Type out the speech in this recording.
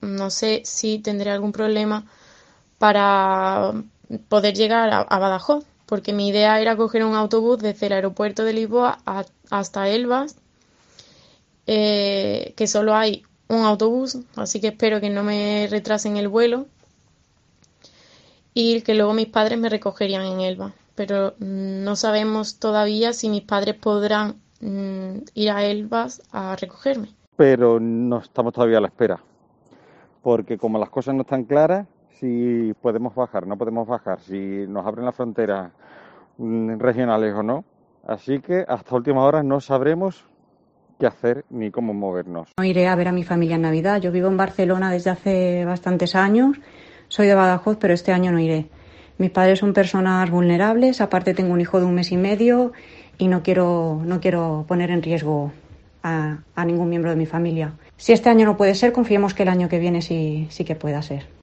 no sé si tendré algún problema para poder llegar a Badajoz, porque mi idea era coger un autobús desde el aeropuerto de Lisboa hasta Elvas, que solo hay un autobús, así que espero que no me retrasen el vuelo y que luego mis padres me recogerían en Elba. Pero no sabemos todavía si mis padres podrán ir a Elvas a recogerme. Pero no estamos todavía a la espera, porque como las cosas no están claras, si podemos bajar, no podemos bajar, si nos abren las fronteras regionales o no. Así que hasta última hora no sabremos qué hacer ni cómo movernos. No iré a ver a mi familia en Navidad. Yo vivo en Barcelona desde hace bastantes años. Soy de Badajoz, pero este año no iré. Mis padres son personas vulnerables. Aparte tengo un hijo de 1 mes y medio y no quiero poner en riesgo a ningún miembro de mi familia. Si este año no puede ser, confiemos que el año que viene sí que pueda ser.